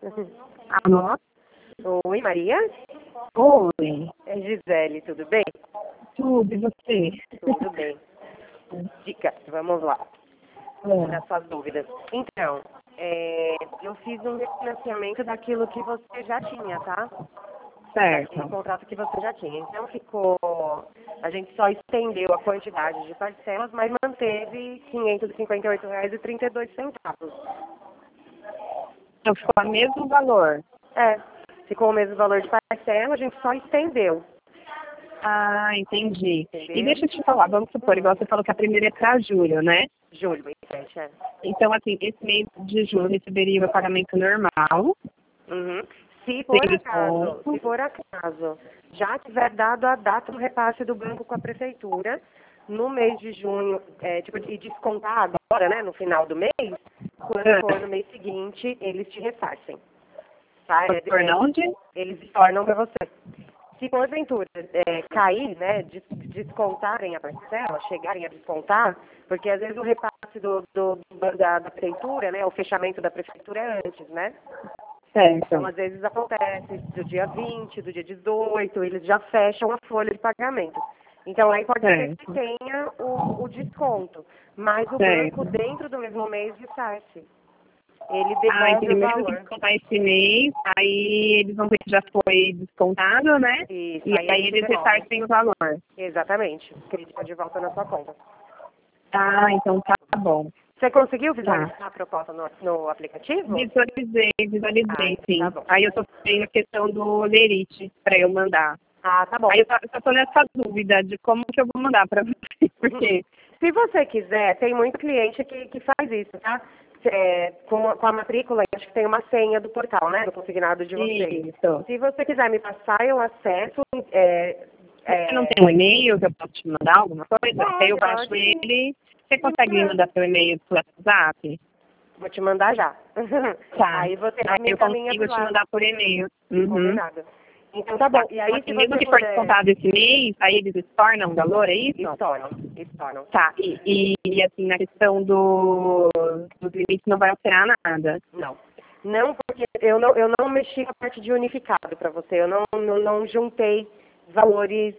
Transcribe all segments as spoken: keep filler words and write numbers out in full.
Alô? Oi, Maria? Oi. É Gisele, tudo bem? Tudo, e você? Tudo bem. Dicas, vamos lá. É. Das suas dúvidas. Então, é, eu fiz um refinanciamento daquilo que você já tinha, tá? Daquele Certo. contrato que você já tinha. Então ficou... A gente só estendeu a quantidade de parcelas, mas manteve quinhentos e cinquenta e oito reais e trinta e dois centavos. Então ficou o mesmo valor. É, ficou o mesmo valor de parcela, a gente só estendeu. Ah, entendi. Entendeu? E deixa eu te falar, vamos supor, igual você falou que a primeira é para julho, né? Julho, vinte e sete, é. Então, assim, esse mês de julho receberia o pagamento normal. Uhum. Se por Sem acaso, desconto. se por acaso já tiver dado a data do repasse do banco com a prefeitura, no mês de junho, é, tipo, e descontar agora, né, no final do mês, quando for no mês seguinte, eles te ressarcem. Tá? É, Por é, onde? eles tornam para você. Se porventura é, cair, né, des, descontarem a parcela, chegarem a descontar, porque às vezes o repasse do, do, da, da prefeitura, né, o fechamento da prefeitura é antes, né? Certo. Então, às vezes acontece do dia vinte, do dia dezoito, eles já fecham a folha de pagamento. Então, aí pode ser que Certo. tenha o, o desconto, mas o Certo. banco, dentro do mesmo mês, ressarce. Ele Ah, devolve entendi. o Mesmo que valor. descontar esse mês, aí eles vão ver que já foi descontado, né? Isso, E aí aí eles te eles devolvem. ressarcem o valor. Exatamente. Acredita de volta na sua conta. Ah, então tá bom. Você conseguiu Tá. visualizar a proposta no, no aplicativo? Visualizei, Ah, visualizei, então tá sim. bom. Aí eu tô tendo a questão do lerite para eu mandar. Ah, tá bom. Aí eu tô, eu tô nessa dúvida de como que eu vou mandar para você, porque... Se você quiser, tem muito cliente que, que faz isso, tá? É, com, a, com a matrícula, acho que tem uma senha do portal, né? Do consignado de vocês. Isso. Se você quiser me passar, eu acesso. É, Você não é, tem um e-mail que eu posso te mandar alguma coisa? Aí eu pode, baixo pode sim. ele. Você consegue me mandar seu e-mail pelo WhatsApp? Vou te mandar já. Tá. Aí você Aí me eu encaminha consigo por te lá. mandar por e-mail. Uhum. Combinado. Então tá bom. Tá. E aí, Assim, se mesmo você que for puder... descontado esse mês, aí eles estornam o valor, é isso? Estouram, estouram. Tá. E, e, e, assim, na questão do, dos limites não vai alterar nada. Não. Não, porque eu não, eu não mexi com a parte de unificado para você. Eu não, não, não juntei valores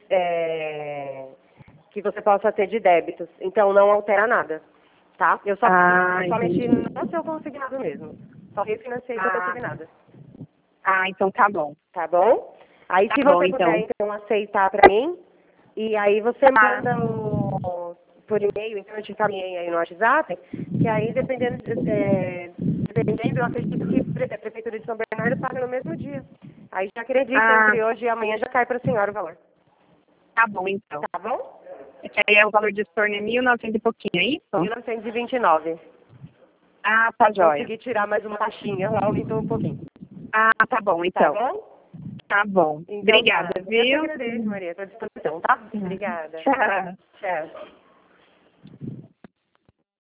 é, que você possa ter de débitos. Então não altera nada. Tá? Eu só, Ah, eu só mexi entendi. no seu consignado mesmo. Só refinanciei seu Ah, consignado. ah, então tá bom. Tá bom? Aí Tá se bom, você puder, então. então, aceitar para mim, e aí você Tá. manda o, por e-mail, então eu te encaminhei aí no WhatsApp, que aí dependendo, é, dependendo, eu acredito que pre- a Prefeitura de São Bernardo paga no mesmo dia. Aí já acredito, Ah, entre hoje e amanhã já cai para a senhora o valor. tá bom, então. Tá bom? Que aí é o valor de estorno é mil e novecentos e pouquinho, é isso? mil novecentos e vinte e nove. Ah, tá joia. Consegui tirar mais uma taxinha lá, aumentou um pouquinho. Ah, tá bom, Tá então. bom? Tá bom. Então Obrigada, tá. Eu que viu? agradeço, Maria, pela disposição, tá? Obrigada. Tchau. Tchau.